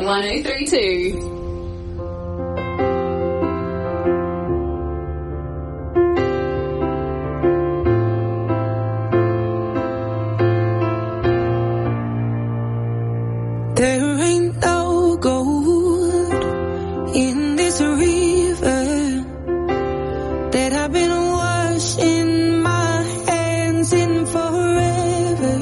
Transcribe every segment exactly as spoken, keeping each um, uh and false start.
one oh three two. There ain't no gold in this river that I've been washing my hands in forever.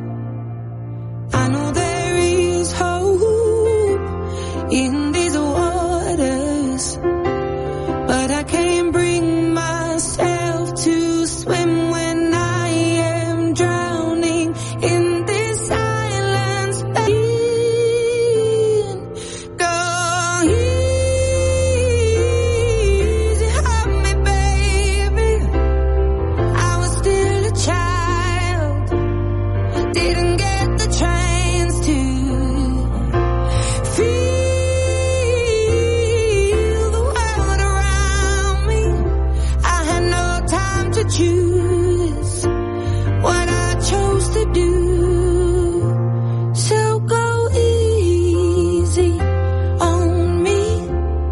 I know there is hope in these waters, but I can't bring myself to swim when I am drowning in this silence. Choose what I chose to do, so go easy on me.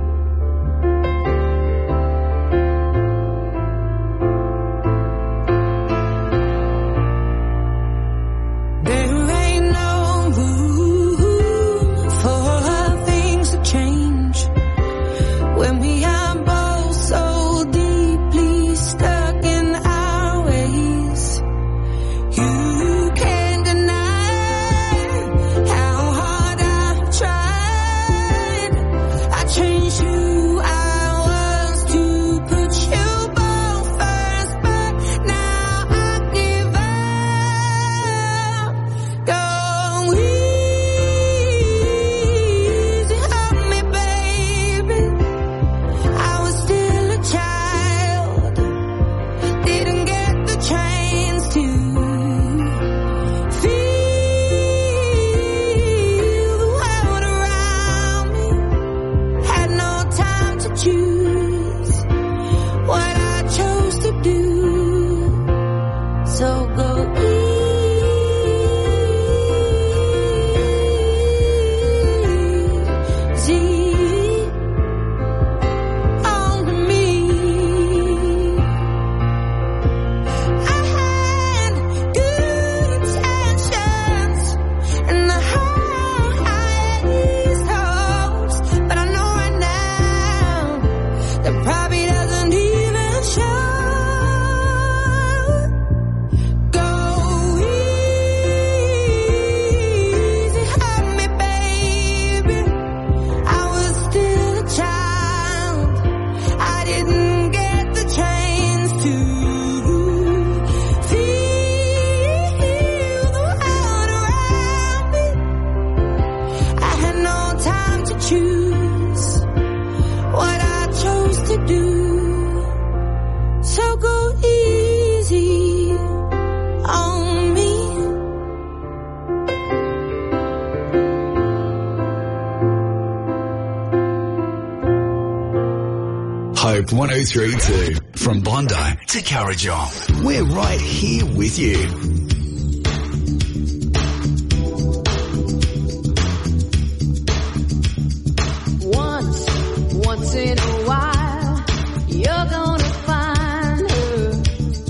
There ain't no room for things to change when we are both so deeply stuck. Hope one oh three two. From Bondi to Currajong, we're right here with you. Once, once in a while, you're gonna find her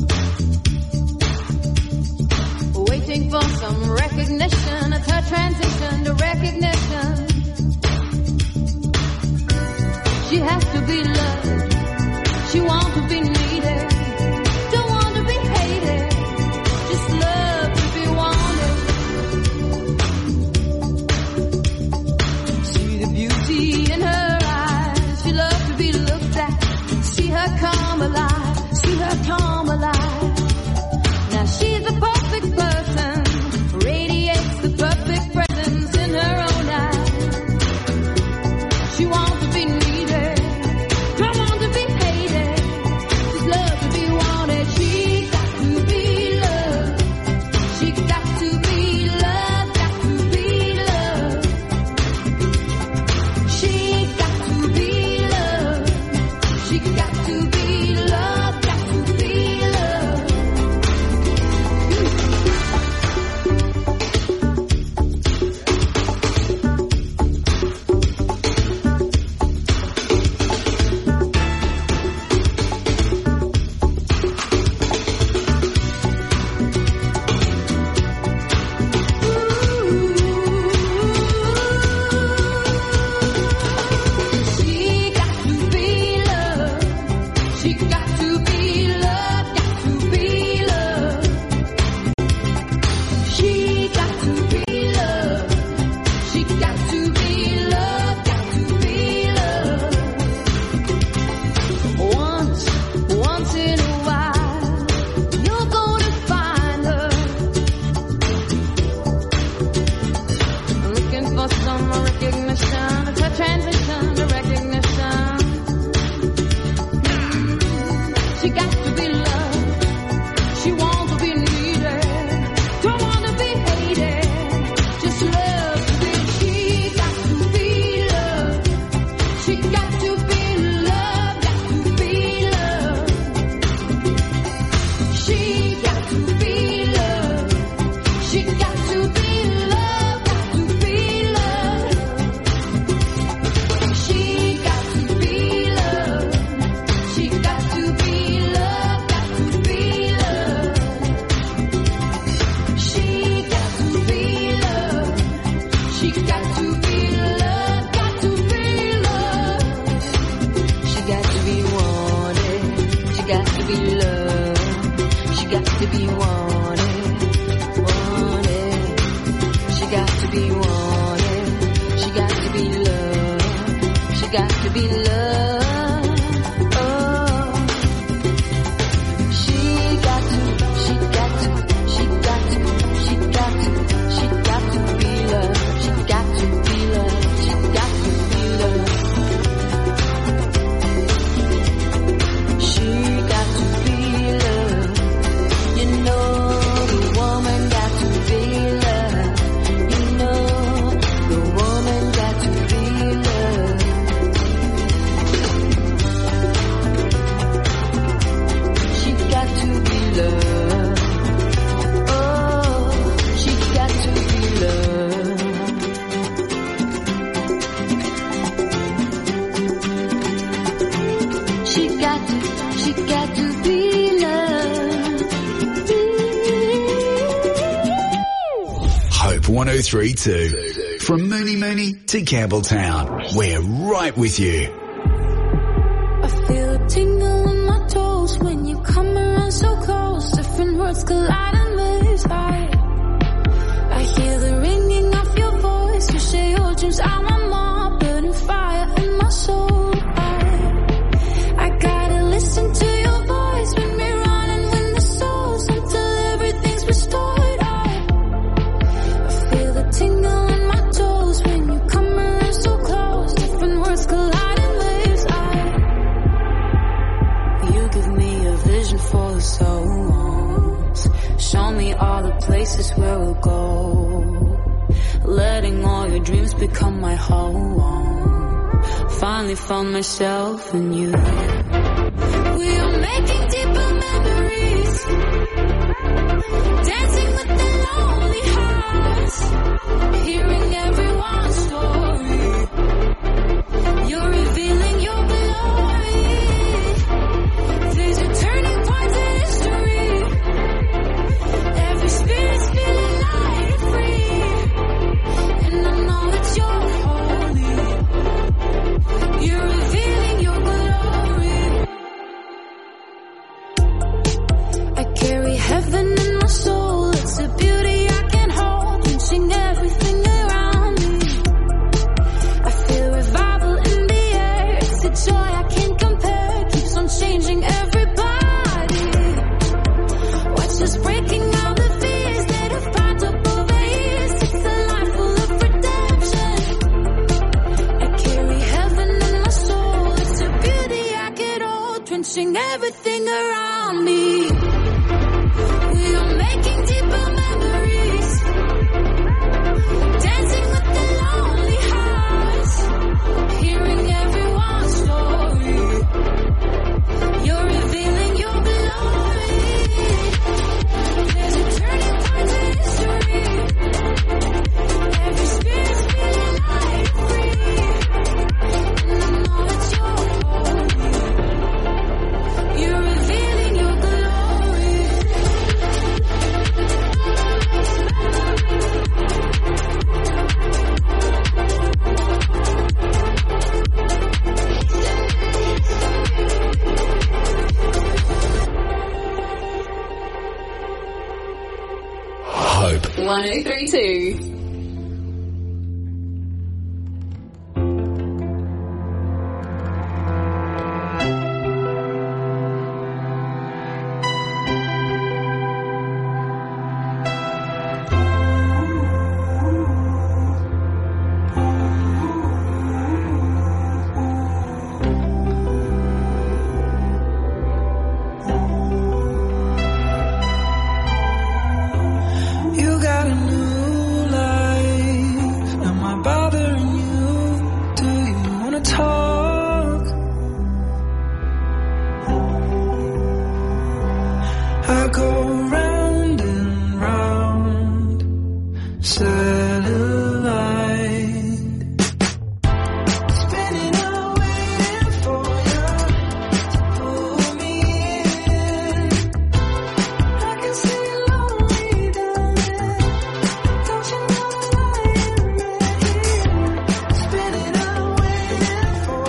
waiting for some recognition of her transition to recognition. She has to be loved. She wants to be needed. Don't want to be hated. Just love to be wanted. See the beauty in her eyes. She loves to be looked at. See her come alive. See her come alive. Now she's the perfect person. Radiates the perfect presence in her own eyes. to be wanted, wanted. She got to be wanted. She got to be loved. She got to be loved. one oh three point two. From Mooney Mooney to Campbelltown, we're right with you. I feel a tingle in my toes when you come around so close. Different words collide and misfire. I hear the ringing of your voice. You say your dreams are my mom, burning fire in my soul. I, I gotta listen to your voice when we run and win the souls until everything's restored. Tingle in my toes when you come around so close. Different words collide in waves. I, you give me a vision for the souls. Show me all the places where we'll go. Letting all your dreams become my home. Finally found myself in you. We are making deeper memories. Dancing with the lonely hearts. Hearing everyone's story, you're revealing your glory. There's a turning point in history. Every spirit's feeling light and free, and I know that you're holy. You're revealing your glory. I carry heaven in my soul. It's a beauty I can't hold. Drenching everything around me. I feel revival in the air. It's a joy I can't compare. Keeps on changing everybody. Watch us breaking all the fears that have piled up over years. It's a life full of redemption. I carry heaven in my soul. It's a beauty I can't hold. Drenching everything around me. We are making deeper memories. Dancing with the lonely hearts. Hearing everyone's story. You're revealing your glory. There's a turning point in history. Every spirit's feeling light and free. And I know that you're holy. You're revealing your glory. Hope one oh three point two. You got a new life. Am I bothering you? Do you wanna talk? I go round and round, satellite, spinning out waiting for you to pull me in. I can see you lonely down there. Don't you know I am right here? Spinning out waiting for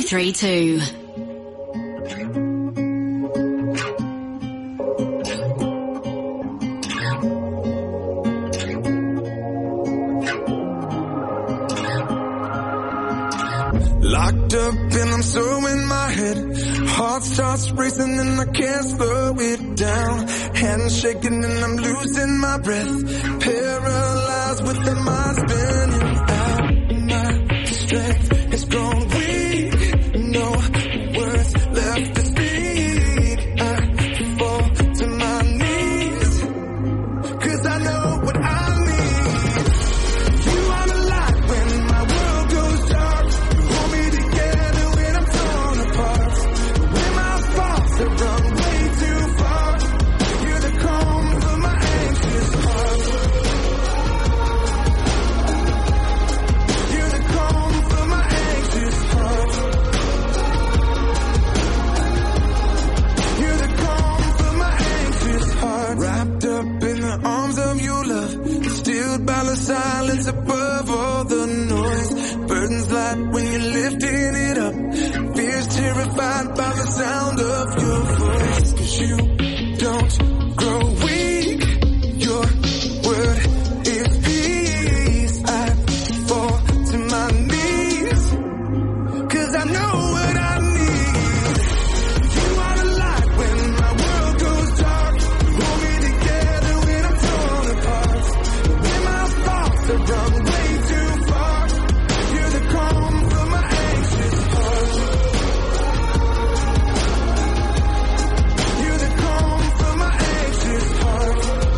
three two. Locked up and I'm so in my head. Heart starts racing and I can't slow it down. Hands shaking and I'm losing my breath. Paralyzed with the mind spinning out. My strength has grown weak. No words left to speak. I fall to my knees, 'cause I know what I need. You are the light when my world goes dark. Hold me together when I'm torn apart. When my thoughts have run way too far. You're the calm for my anxious heart. You're the calm for my anxious heart. You're the calm for my anxious heart. Wrapped up in the arms of your love, stilled by the silence above all the noise. Burdens light when you're lifting it up. Fears terrified by the sound of your voice. 'Cause you don't grow weak. Your word is peace. I fall to my knees, 'cause I know what I need. You are the light when my world goes dark. Hold me together when I'm torn apart. When my thoughts have run way too far. You're the calm for my anxious heart. You're the calm for my anxious heart.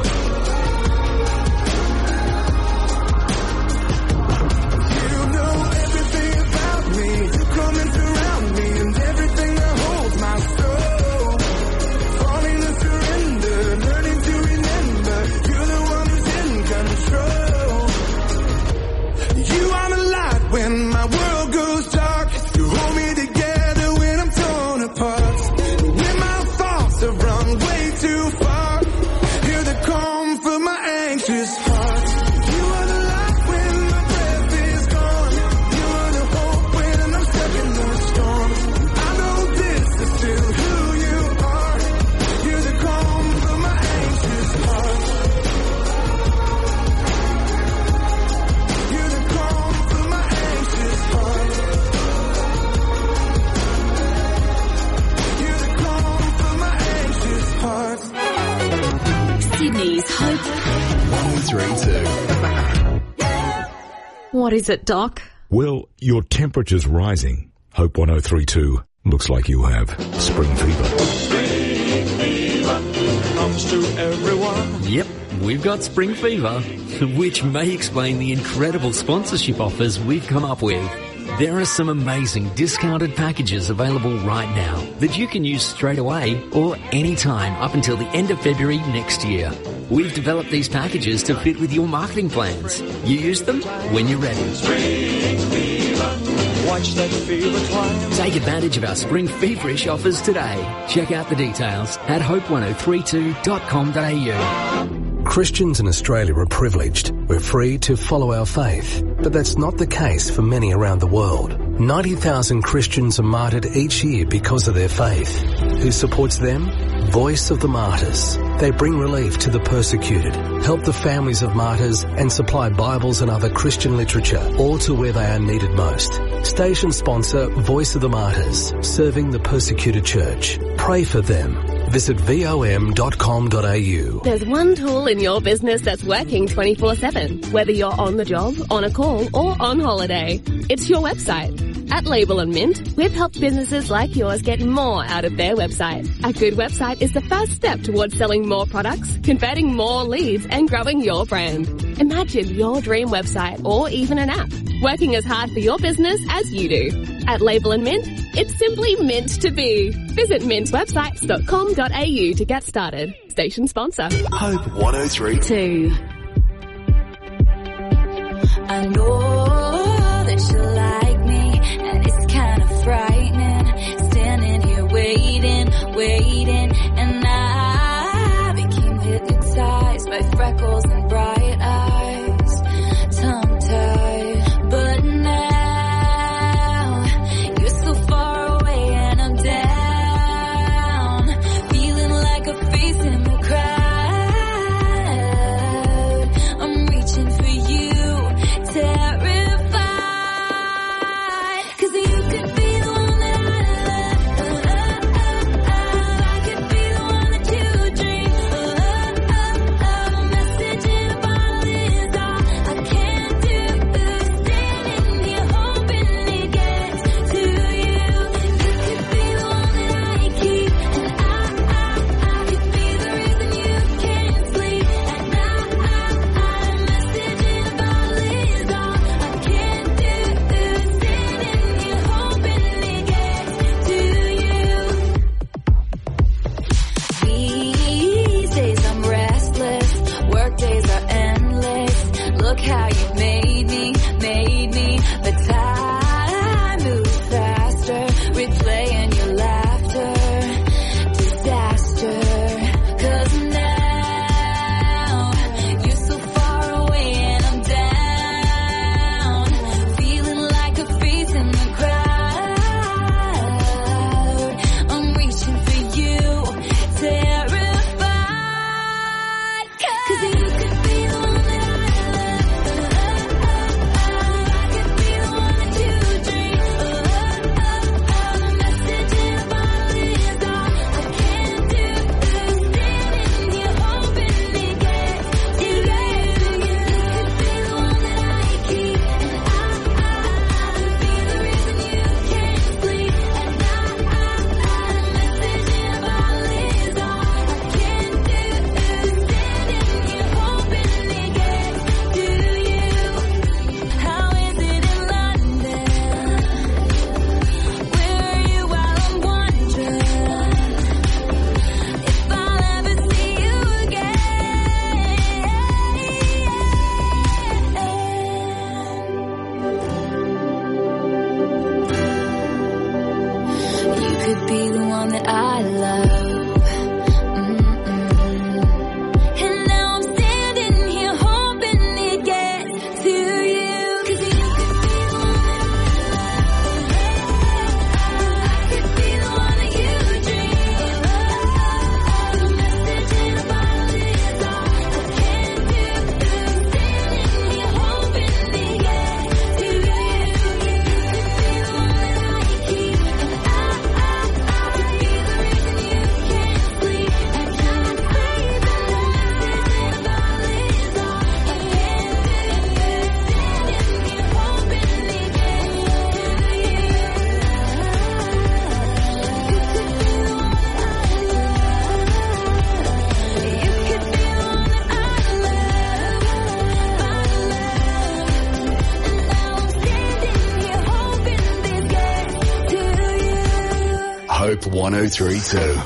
You know everything about me. You come and surround me, and everything that holds my soul. Falling to surrender, learning to remember. You're the one who's in control. You are the light when my world goes dark. You hold me together when I'm torn apart. When my thoughts have run way too far. You're the calm for my anxious heart. You are the light when my breath is gone. You are the hope when I'm stuck in the storm. I know this is still who you are. You're the calm for my anxious heart. You're the calm for my anxious heart. You're the calm for my anxious heart. Sydney's Hope. one oh three two. What is it, Doc? Well, your temperature's rising. Hope one oh three two looks like you have spring fever. Comes to everyone. Yep, we've got spring fever, which may explain the incredible sponsorship offers we've come up with. There are some amazing discounted packages available right now that you can use straight away or anytime up until the end of February next year. We've developed these packages to fit with your marketing plans. You use them when you're ready. Watch that fever climb. Take advantage of our spring feverish offers today. Check out the details at hope one oh three two dot com dot a u. Christians in Australia are privileged. We're free to follow our faith. But that's not the case for many around the world. ninety thousand Christians are martyred each year because of their faith. Who supports them? Voice of the Martyrs. They bring relief to the persecuted, help the families of martyrs, and supply Bibles and other Christian literature, all to where they are needed most. Station sponsor Voice of the Martyrs, serving the persecuted church. Pray for them. Visit v o m dot com dot a u. There's one tool in your business that's working twenty-four seven, whether you're on the job, on a call, or on holiday. It's your website. At Label and Mint, we've helped businesses like yours get more out of their website. A good website is the first step towards selling more products, converting more leads, and growing your brand. Imagine your dream website or even an app working as hard for your business as you do. At Label and Mint, it's simply meant to be. Visit mint websites dot com dot a u to get started. Station sponsor. Hope one oh three Two. I know that you like me, and it's kind of frightening. Standing here waiting, waiting, and I became hypnotized by freckles and bright eyes, tongue-tied. But now you're so far be the one that I love. Hope one oh three two.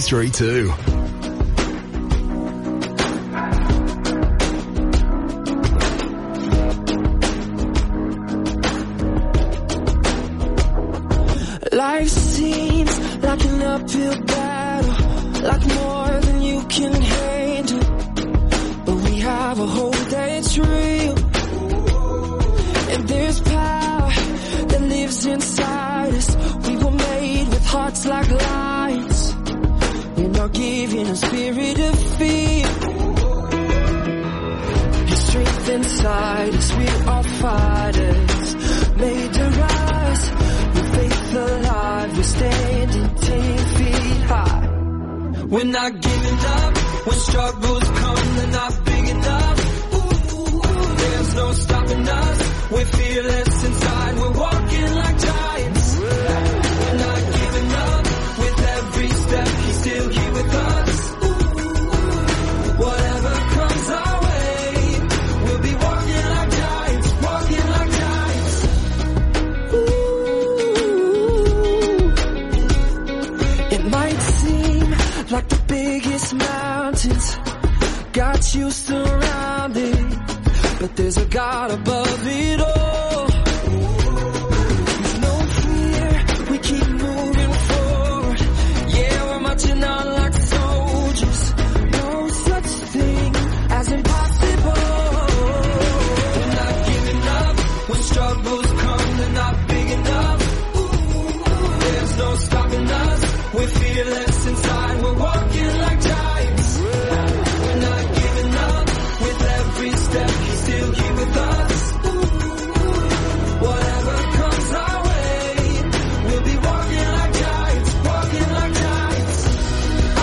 three two. Life seems like an uphill battle, like more than you can handle. But we have a hope that's real, and there's power that lives inside us. We were made with hearts like lions. We're not given a spirit of fear. Your strength inside us, we are fighters, made to rise. With faith alive, we're standing ten feet high. We're not giving up. When struggles come, they're not big enough. Ooh, there's no stopping us. We're fearless inside. We're walking like giants. We're not giving up. With every step, He's still here with us. Ooh, whatever comes our way, we'll be walking like giants, walking like giants. Ooh, it might seem like the biggest mountains got you surrounded, but there's a God above it all. With no fear, we keep moving forward. Yeah, we're marching on like soldiers. No such thing as impossible. We're not giving up. When struggles come, they're not big enough. Ooh, there's no stopping us. We're fearless inside. We're walking like giants. We're not giving up. With every step, He's still here with us. Ooh, whatever comes our way, we'll be walking like giants, walking like giants. Oh,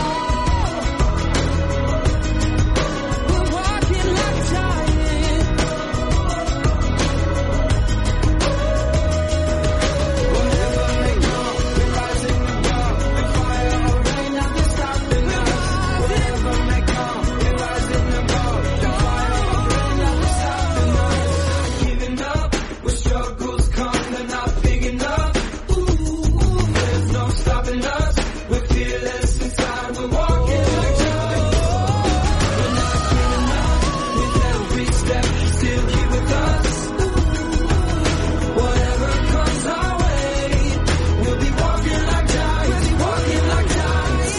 we're walking like giants. Whatever may come, we're rising above. The fire or rain, nothing stopping us. Whatever may come, we're rising above. The fire or rain, nothing stopping us. Giving up, when struggles come, they're not big enough. Ooh, there's no stopping us. We're fearless inside. We're walking like giants. We're not giving up. With every step, He's still here with us. Ooh, whatever comes our way, we'll be walking like giants, walking like giants.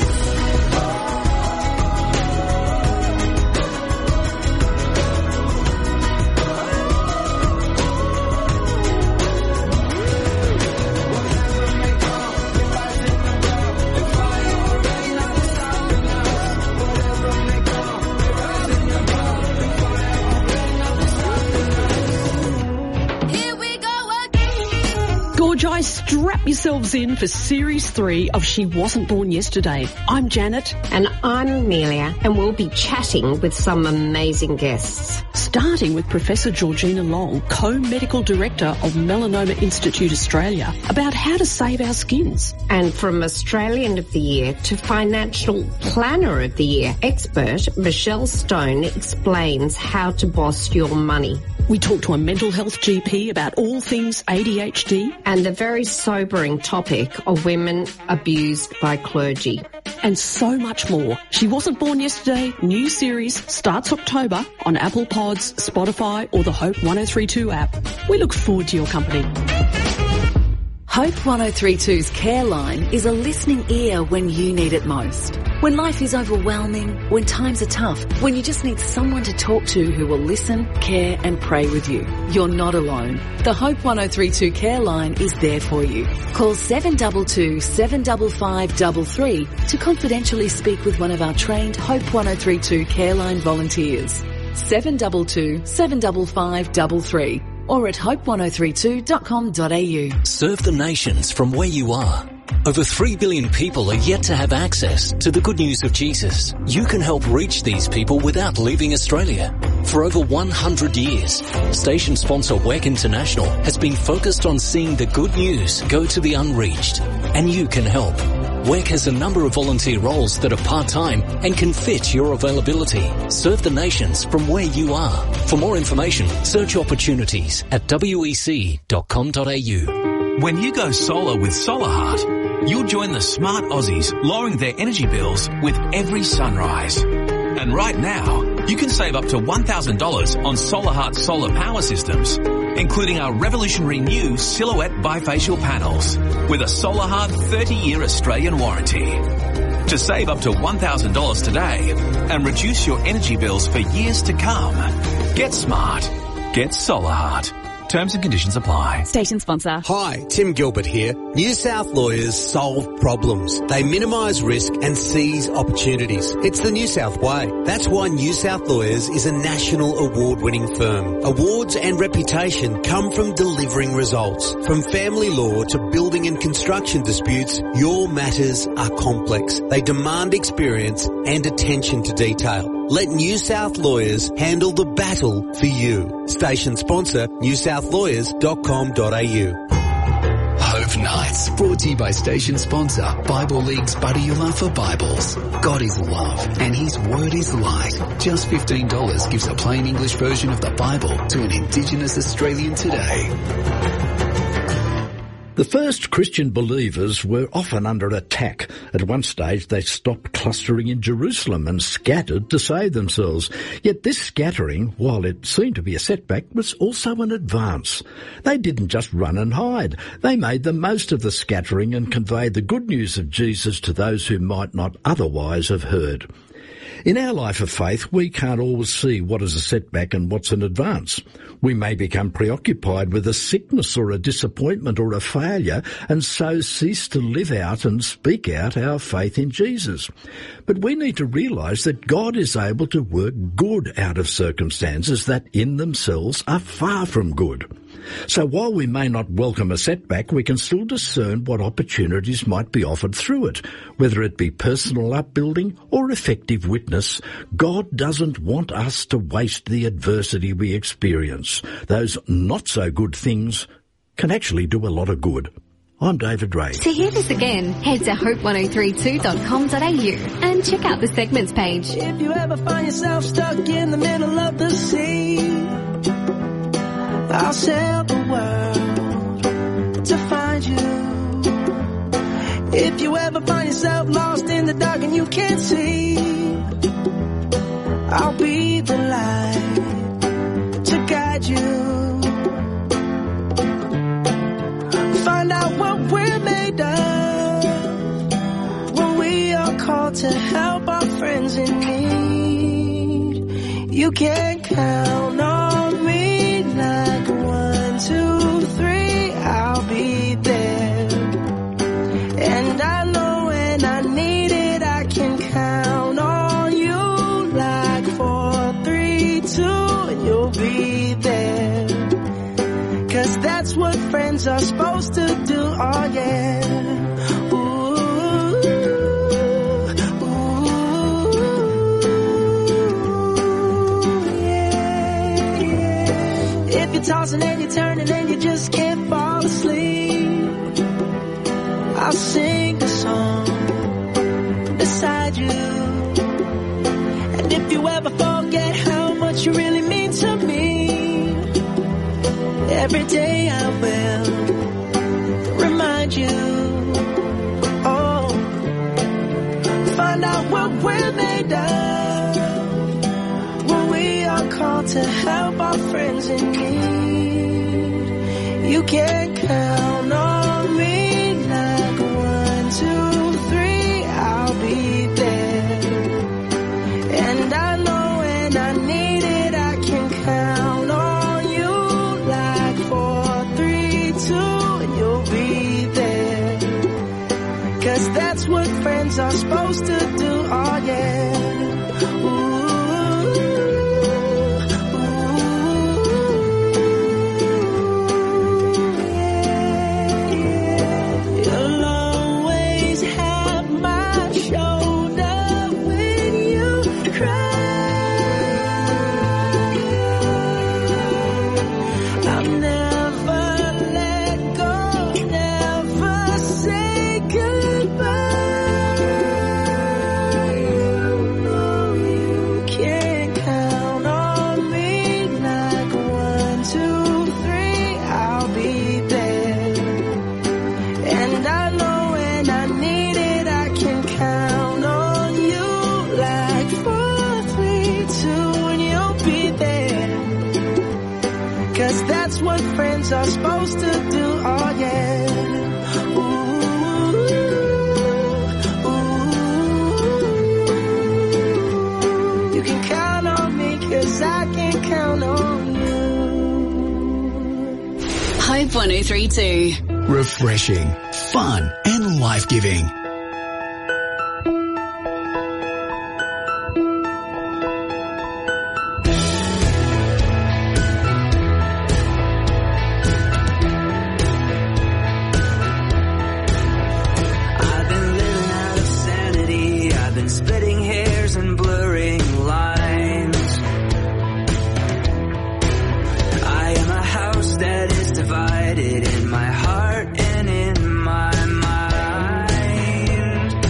Here we go again. Gorgi, strap yourselves in for Series three of She Wasn't Born Yesterday. I'm Janet. And I'm Amelia, and we'll be chatting with some amazing guests. Starting with Professor Georgina Long, Co-Medical Director of Melanoma Institute Australia, about how to save our skins. And from Australian of the Year to Financial Planner of the Year expert, Michelle Stone explains how to boss your money. We talk to a mental health G P about all things A D H D. And the very sobering topic of women abused by clergy. And so much more. She Wasn't Born Yesterday, new series, starts October on Apple Pods, Spotify or the Hope one oh three two app. We look forward to your company. Hope one oh three two's Care Line is a listening ear when you need it most. When life is overwhelming, when times are tough, when you just need someone to talk to who will listen, care and pray with you. You're not alone. The Hope one oh three two Care Line is there for you. Call seven two two, seven five five three three to confidentially speak with one of our trained Hope one oh three two Care Line volunteers. seven two two, seven five five three three or at hope one oh three two dot com dot a u. Serve the nations from where you are. Over three billion people are yet to have access to the good news of Jesus. You can help reach these people without leaving Australia. For over one hundred years, station sponsor W E C International has been focused on seeing the good news go to the unreached. And you can help. W E C has a number of volunteer roles that are part-time and can fit your availability. Serve the nations from where you are. For more information, search opportunities at w e c dot com dot a u. When you go solar with Solar Heart, you'll join the smart Aussies lowering their energy bills with every sunrise. And right now, you can save up to one thousand dollars on Solar Heart solar power systems, including our revolutionary new Silhouette bifacial panels with a Solar Heart thirty-year Australian warranty. To save up to one thousand dollars today and reduce your energy bills for years to come, get smart. Get Solar Heart. Terms and conditions apply. Station sponsor. Hi, Tim Gilbert here. New South Lawyers solve problems. They minimise risk and seize opportunities. It's the New South way. That's why New South Lawyers is a national award-winning firm. Awards and reputation come from delivering results. From family law to building and construction disputes, your matters are complex. They demand experience and attention to detail. Let New South Lawyers handle the battle for you. Station sponsor, new south lawyers dot com dot a u. Hope Nights, brought to you by station sponsor, Bible League's Buddy You Love for Bibles. God is love, and His Word is light. Just fifteen dollars gives a plain English version of the Bible to an Indigenous Australian today. The first Christian believers were often under attack. At one stage they stopped clustering in Jerusalem and scattered to save themselves. Yet this scattering, while it seemed to be a setback, was also an advance. They didn't just run and hide. They made the most of the scattering and conveyed the good news of Jesus to those who might not otherwise have heard. In our life of faith, we can't always see what is a setback and what's an advance. We may become preoccupied with a sickness or a disappointment or a failure and so cease to live out and speak out our faith in Jesus. But we need to realise that God is able to work good out of circumstances that in themselves are far from good. So while we may not welcome a setback, we can still discern what opportunities might be offered through it. Whether it be personal upbuilding or effective witness, God doesn't want us to waste the adversity we experience. Those not-so-good things can actually do a lot of good. I'm David Ray. To hear this again, head to hope ten thirty-two dot com dot a u and check out the segments page. If you ever find yourself stuck in the middle of the sea, I'll sail the world to find you. If you ever find yourself lost in the dark and you can't see, I'll be the light to guide you. Find out what we're made of when we are called to help our friends in need. You can count on me like one, two, three, I'll be there. And I know when I need it, I can count on you like four, three, two, and you'll be there. 'Cause that's what friends are supposed to do, oh yeah. Ooh, ooh, yeah, yeah. If you're tossing and you're turning and you just can't fall asleep, I'll sing a song beside you. And if you ever forget how much you really mean to me, every day I will remind you. Oh, find out what we're made of when we are called to help our friends in need. You can count on me like one, two, three, I'll be there. And I know when I need it, I can count on you like four, three, two, and you'll be there. 'Cause that's what friends are supposed to do, oh yeah. Ooh. things are supposed to do, oh yeah. Ooh, ooh. You can count on me, cause I can count on you. Hope one oh three two. Refreshing, fun and life-giving. Splitting hairs and blurring lines. I am a house that is divided in my heart and in my mind.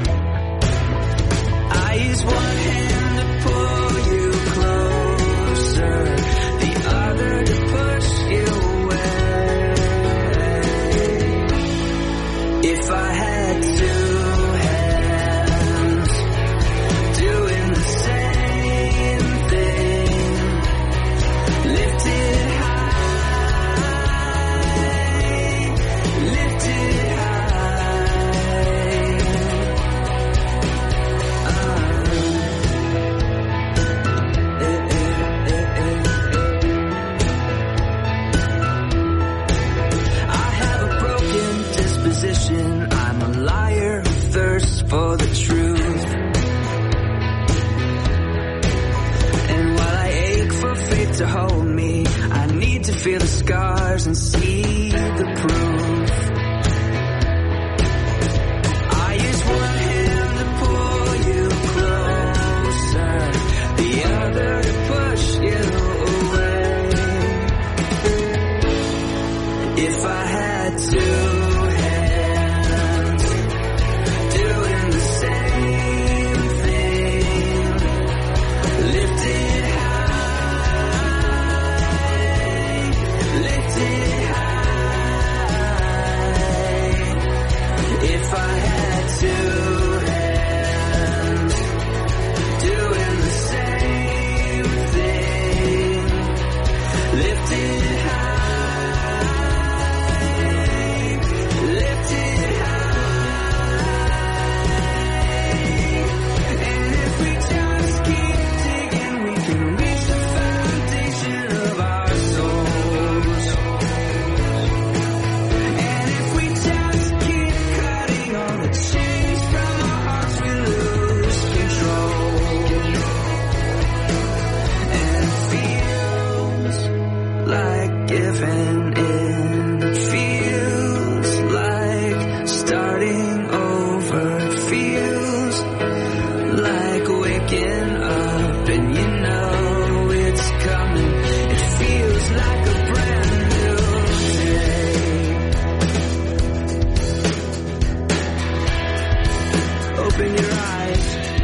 I use one hand to pull you closer, the other to push you away. If I had to I'm a liar who thirsts for the truth. And while I ache for fate to hold me, I need to feel the scars and see the proof. I use one hand to pull you closer, the other to push you away. If I had to if I had two hands doing the same thing, lift it high, lift it high. And if we just keep digging, we can reach the foundation of our souls. And if we just keep cutting on the chains from our hearts, we lose control. And it feels like giving in. It feels like starting over. It feels like waking up and you know it's coming. It feels like a brand new day. Open your eyes.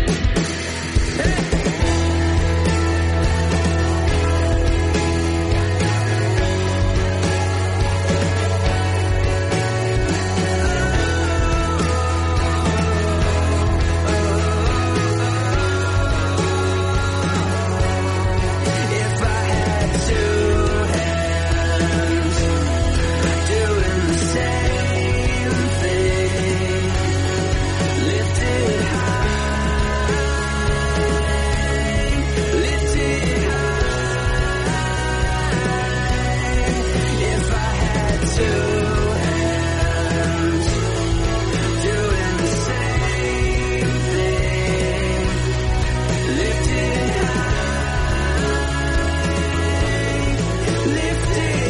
If I had two hands doing the same thing, lift it high, lift it high. If I had two hands doing the same thing, lift it high, lift it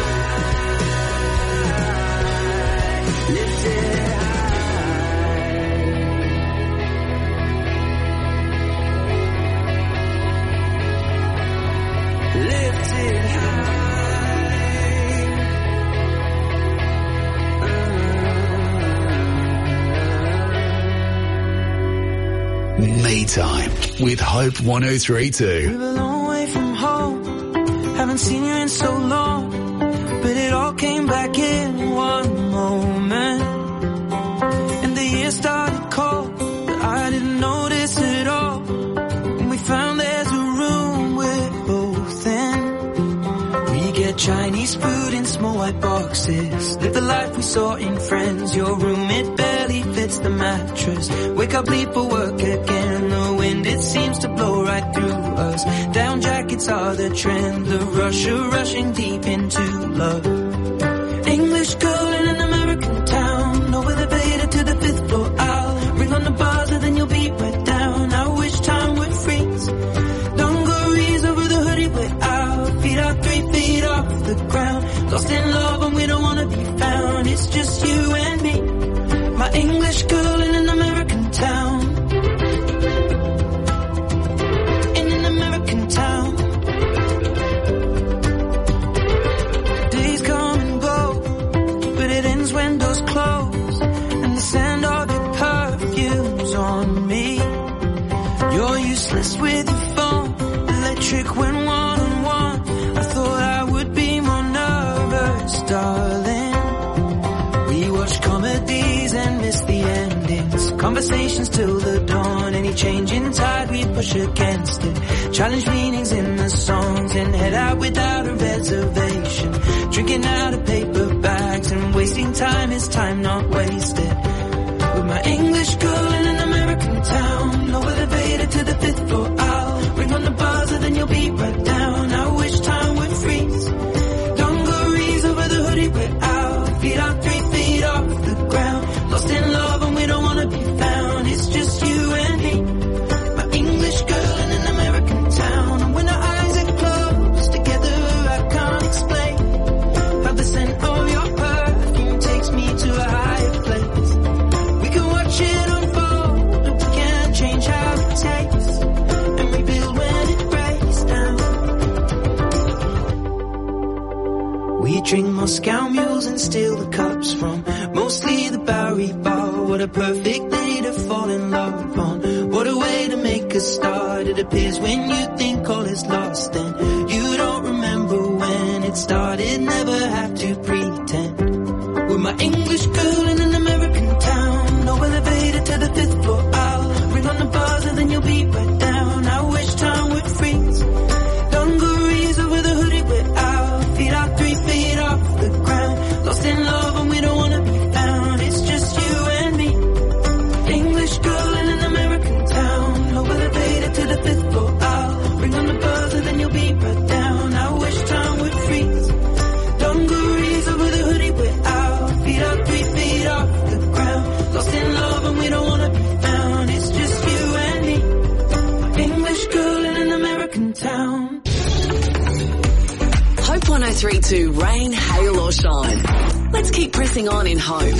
high, lift it high, lift it Me Time with Hope one oh three two. Live a long way from home, haven't seen you in so long, but it all came back in one moment. And the year started cold, but I didn't notice it all. And we found there's a room we're both in. We get Chinese food and more white boxes. Live the life we saw in Friends. Your room, it barely fits the mattress. Wake up, leave for work again. The wind, it seems to blow right through us. Down jackets are the trend. The rush of rushing deep into love. English girl in an American town. No elevator to the fifth floor. I'll ring on the bars and then you'll be right down. I wish time would freeze. Dungarees over the hoodie we're out. Feet are three feet off the ground. Lost in love and we don't wanna be found. It's just you and me. My English girl in an American town. In an American town. Days come and go, but it ends when doors close. And the scent of your perfume's on me. You're useless with your phone, electric when one on one. I thought I would be more nervous, darling. We watch comedies and miss the endings. Conversations till the dawn. Any change in tide we push against it. Challenge meanings in the songs and head out without a reservation. Drinking out of paper bags and wasting time is time not wasted. With my English girl in an American town. No elevator to the fifth floor. I'll ring on the bars and then you'll be right down. I wish time would freeze. Dungarees over the hoodie we're out. Feet are three feet off the ground. Lost in love and we don't wanna be found. It's just you and me. My English girl in an American town. And when our eyes are closed together, I can't explain how the scent of your perfume takes me to a higher place. We can watch it unfold, but we can't change how it tastes. And rebuild when it breaks down. We drink Moscow mules and steal the cups from mostly the Bowery Bar. What a perfect day to fall in love on. What a way to make a start. It appears when you think all is lost and you don't remember when it started. Never have to pretend. With my English girl in an American town. No elevator to the fifth floor. I'll ring on the bars and then you'll be right down. I wish time would freeze. Dungarees over the hoodie we're out. Feet are three feet off the ground. Lost in love and we don't wanna be found. It's just you and me. English girl in an American town. No elevator to the fifth floor. I'll ring on the bars and then you'll be right down. I wish time would freeze. Dungarees over the hoodie we're out. Feet are three feet off the ground. Lost in love and we don't wanna be found. It's just you and me. English girl in an American town. Hope one oh three point two, rain, hail or shine. Let's keep pressing on in hope.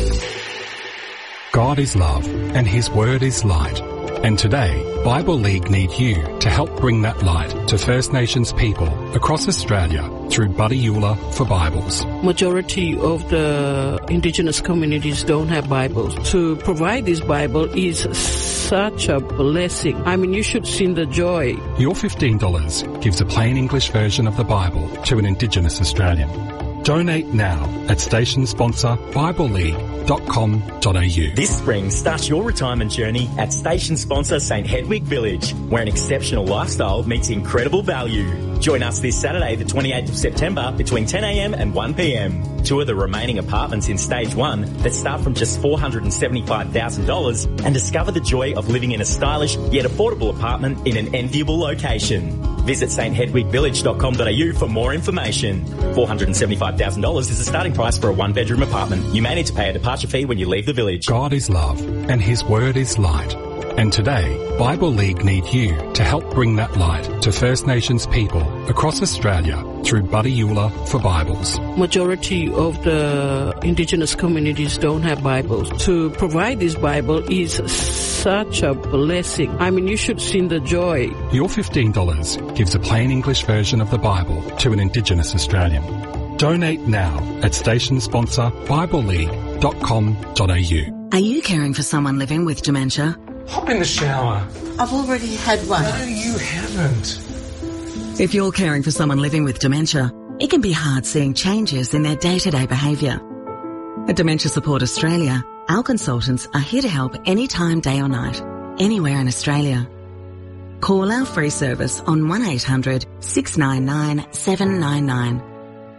God is love and His Word is light. And today, Bible League need you to help bring that light to First Nations people across Australia through Buddy Euler for Bibles. Majority of the Indigenous communities don't have Bibles. To provide this Bible is such a blessing. I mean, you should see the joy. Your fifteen dollars gives a plain English version of the Bible to an Indigenous Australian. Donate now at station sponsor bible league dot com dot a u. This spring, start your retirement journey at station sponsor Saint Hedwig Village, where an exceptional lifestyle meets incredible value. Join us this Saturday, the twenty-eighth of September, between ten a m and one p m. Tour the remaining apartments in Stage one that start from just four hundred seventy-five thousand dollars and discover the joy of living in a stylish yet affordable apartment in an enviable location. Visit saint hedwig village dot com dot a u for more information. four hundred seventy-five thousand dollars is the starting price for a one-bedroom apartment. You may need to pay a departure fee when you leave the village. God is love and His Word is light. And today, Bible League need you to help bring that light to First Nations people across Australia through Buddy Euler for Bibles. Majority of the Indigenous communities don't have Bibles. To provide this Bible is such a blessing. I mean, you should see the joy. Your fifteen dollars gives a plain English version of the Bible to an Indigenous Australian. Donate now at station sponsor bible league dot com dot a u. Are you caring for someone living with dementia? Hop in the shower. I've already had one. No, you haven't. If you're caring for someone living with dementia, it can be hard seeing changes in their day-to-day behaviour. At Dementia Support Australia, our consultants are here to help anytime, day or night, anywhere in Australia. Call our free service on one eight hundred six nine nine seven nine nine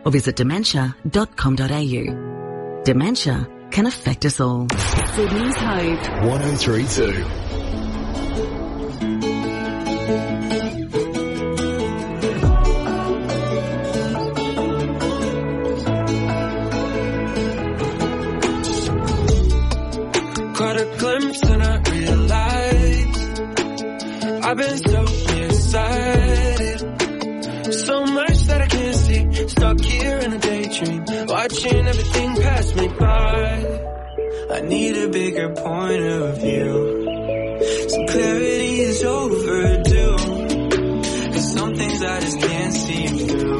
or visit dementia dot com dot a u. Dementia can affect us all. Sydney's Hope. one oh three point two. Caught a glimpse and I realized I've been so nearsighted, so much that I can't see. Stuck here in a daydream, watching everything pass me by. I need a bigger point of view. Some clarity is overdue, 'cause some things I just can't see through.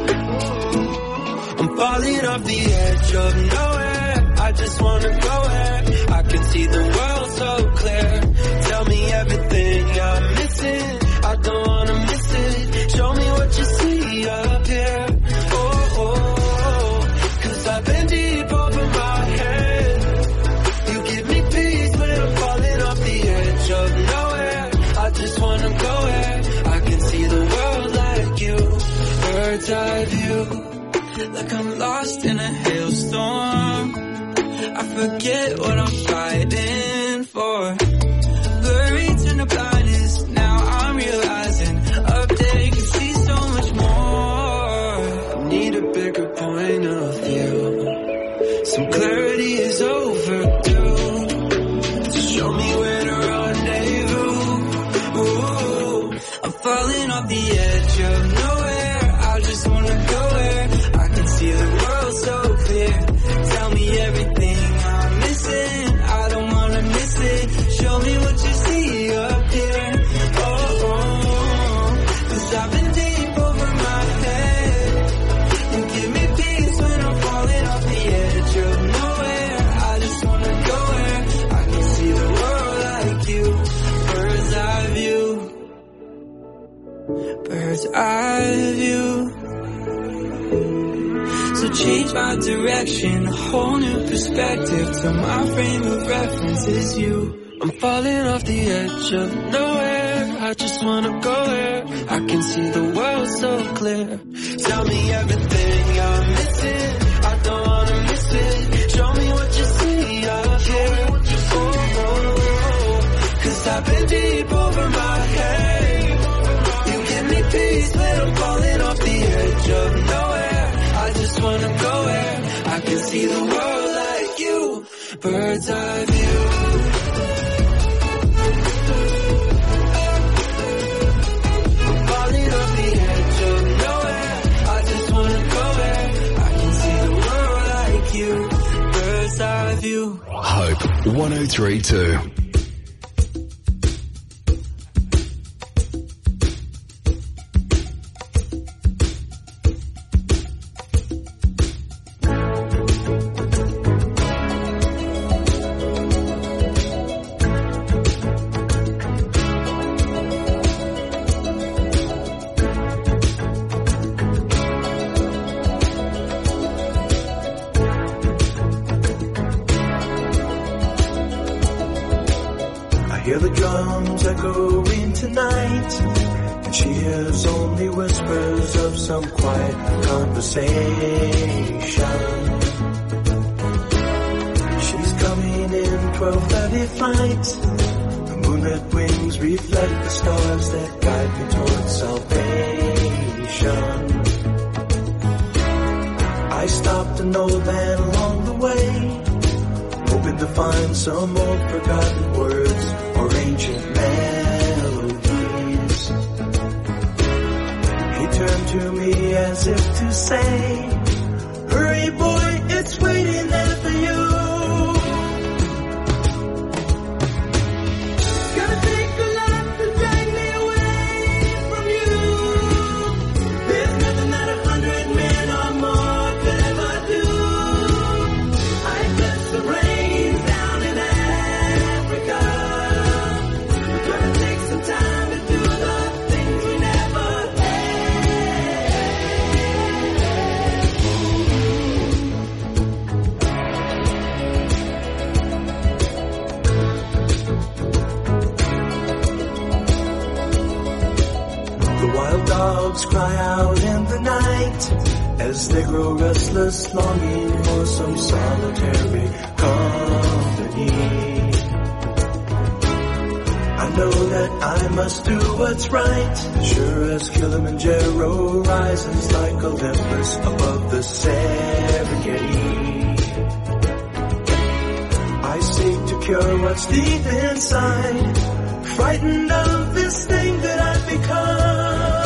I'm falling off the edge of nowhere. I just wanna go where I can see the world so clear. Tell me everything I'm missing, I don't wanna miss it. Show me what you see up here. Oh, oh, oh. 'Cause I've been deep over my head. You give me peace when I'm falling off the edge of nowhere. I just wanna go where I can see the world like you. Bird's eye view, like I'm lost in a hailstorm. I forget what I'm fighting for. Buried in the blindness, now I'm realizing up there you can see so much more. I need a bigger point of view. Some clarity is overdue. So show me where to rendezvous. Ooh, I'm falling off the edge of nowhere. I just wanna go where I can see the world so clear. Tell me everything I'm missing, I don't wanna miss it. Show me what you see up here. Oh, oh, 'cause I've been deep over my head. You give me peace when I'm falling off the edge of nowhere. I just wanna go where I can see the world like you. Bird's eye view, bird's eye view. So change my direction, a whole new perspective till my frame of reference is you. I'm falling off the edge of nowhere. I just wanna go where I can see the world so clear. Tell me everything I'm missing, I don't wanna miss it. Show me what you see up here. Oh, oh, oh. 'Cause I've been deep over my head. You give me peace when I'm falling off the edge of nowhere. I just wanna go where I can see the world like you. Bird's eye view. I'm falling off the edge of nowhere. I just wanna go where I can see the world like you. Bird's eye view. Hope one oh three point two. Hear the drums echoing tonight, and she hears only whispers of some quiet conversation. She's coming in twelve thirty flight. The moonlit wings reflect the stars that guide me towards salvation. I stopped an old man along the way, hoping to find some old forgotten words or ancient melodies. He turned to me as if to say, hurry boy, it's waiting there for you. It's gonna take a lot to drag me away from you. There's nothing that a hundred men or more could ever do. I bless the rain down in Africa. It's gonna take some time to do the things we never had. The wild dogs cry out in the night as they grow restless, longing for some solitary company. I know that I must do what's right, sure as Kilimanjaro rises like Olympus above the Serengeti. I seek to cure what's deep inside, frightened of this thing that I've become.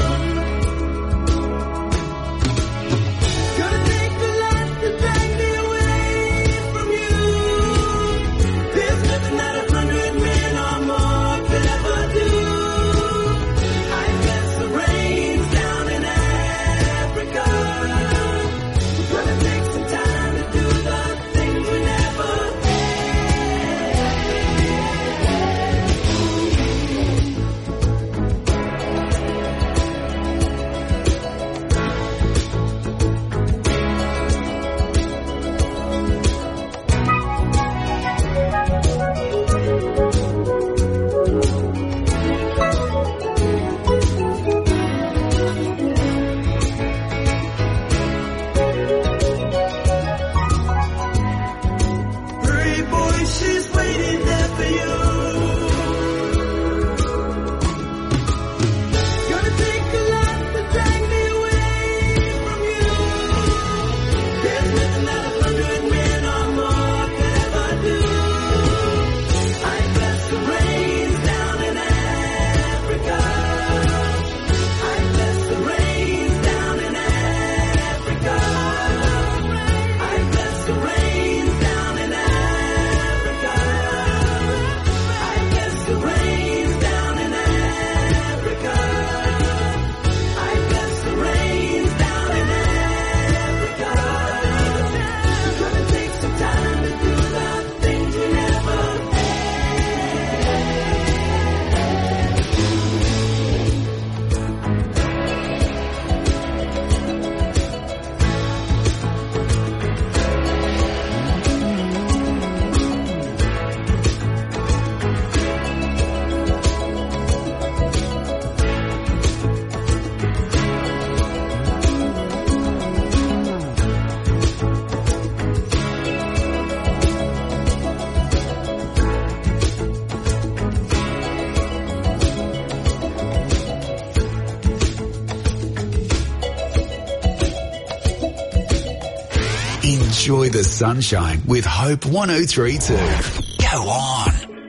Enjoy the sunshine with Hope one oh three two. Go on.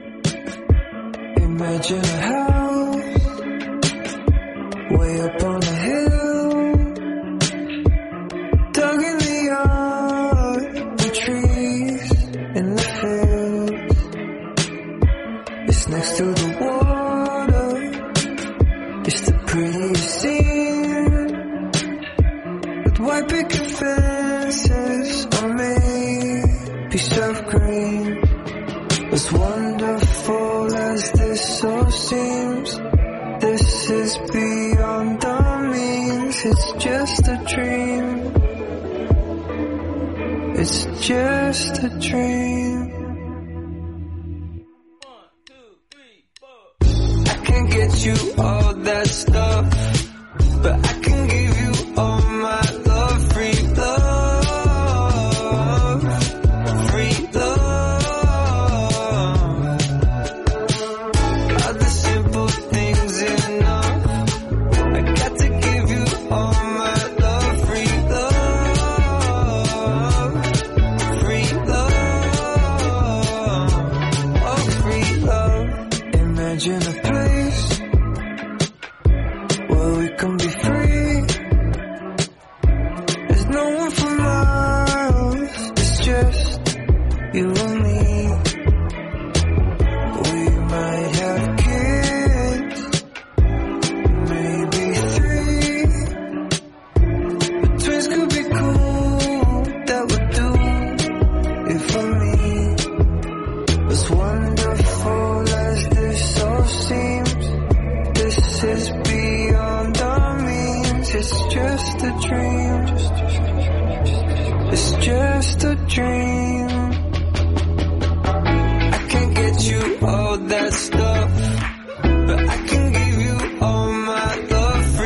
Imagine a house way up on a hill, dug in the yard, the trees in the fields. It's next to the water, it's the prettiest scene, with white picket fences on me, piece of green. As wonderful as this all seems, this is beyond our means. It's just a dream. It's just a dream. I can get you all that stuff, but I can give you all my love, free love, free love. Are the simple things enough? I got to give you all my love, free love, free love, oh free love. Imagine a place where we can be free. There's no one for miles, it's just you and me. We might have kids, maybe three, but twins could be cool, that would do it for me. As wonderful as this all seems, this is beyond our means. It's just a dream. It's just a dream. I can get you all that stuff, but I can give you all my love, free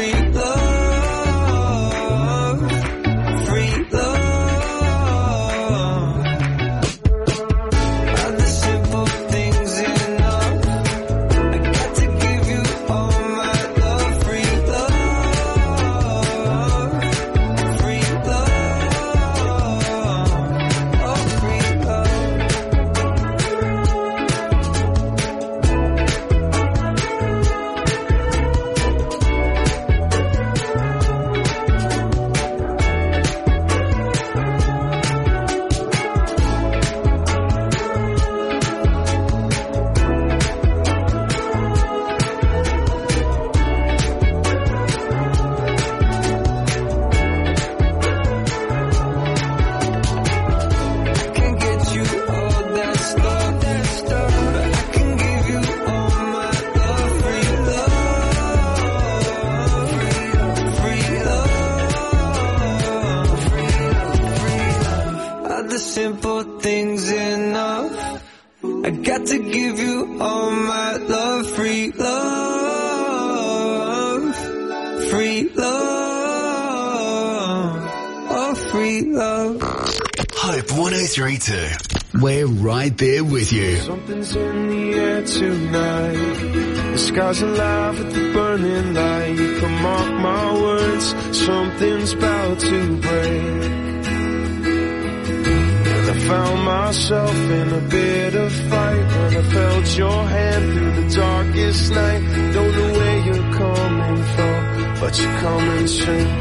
free love, oh free love. Hope one oh three point two. We're right there with you. Something's in the air tonight. The sky's alive with the burning light. You can mark my words, something's about to break. And I found myself in a bit of fight when I felt your hand through the darkest night. Don't know where you're coming from, but you're coming soon.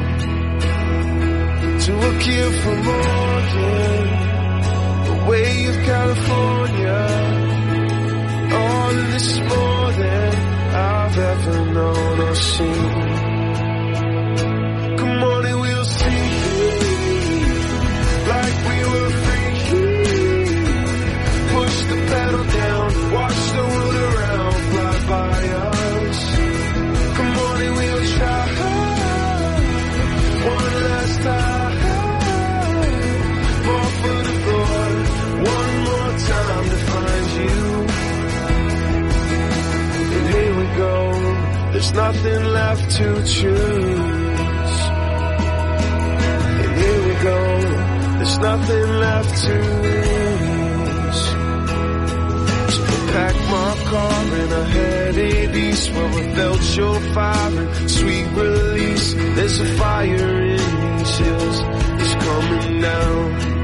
To a kid from Oregon, the way of California. All of this is more than I've ever known or seen. Come on and we'll see, like we were free. Push the pedal down, watch the world around fly by us. Come on and we'll try one last time. More for the floor, one more time to find you. And here we go, there's nothing left to choose. And here we go, there's nothing left to lose. So I packed my car and I headed east, where I felt your fire and sweet release. There's a fire in these hills, it's coming down.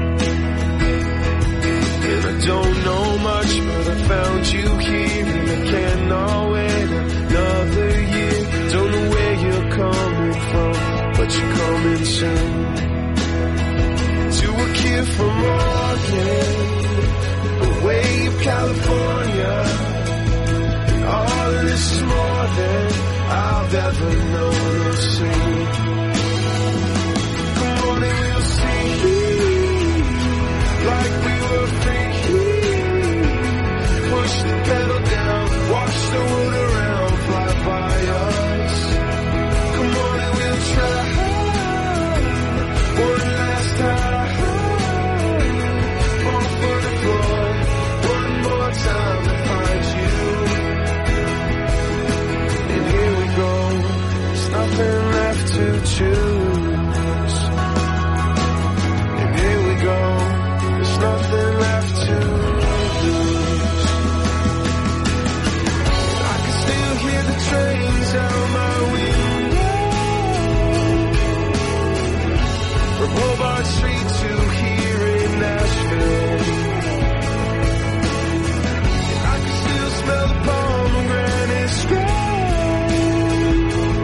And I don't know much, but I found you here, and I cannot wait another year. Don't know where you're coming from, but you're coming soon. To a kid from Oregon, away of California. And all of this is more than I've ever known or seen. Come on and we'll see, like we were free. Push the pedal down, watch the world around fly by us. Come on and we'll try one last time. Fall for the floor, one more time to find you. And here we go, there's nothing left to choose. And here we go, there's nothing left to lose. I can still hear the trains out my window, from Hobart Street to here in Nashville. And I can still smell the pomegranate scent.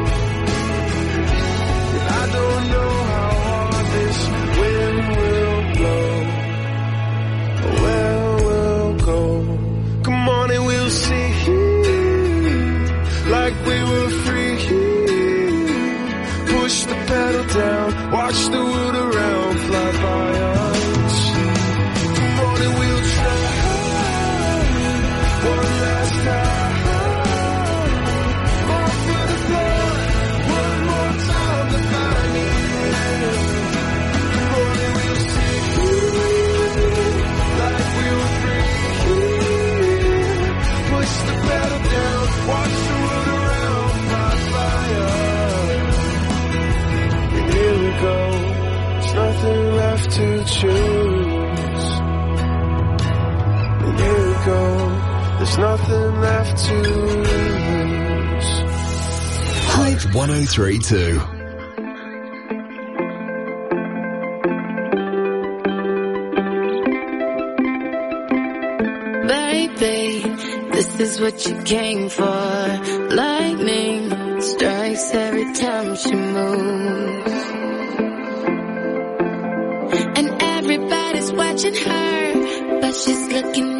And I don't know how hard this wind will blow. Where we'll go. Come on and we'll see, like we were free. Push the pedal down, watch the world around fly by us. Come on and we'll try one last time. More for the floor, one more time to find you. Come on and we'll see, like we were free. Push the pedal down, watch the world around fly by us. And here we go, there's nothing left to choose. And here we go, there's nothing left to lose. Hope one oh three point two. Baby, this is what you came for. Lightning strikes every time she moves, and everybody's watching her, but she's looking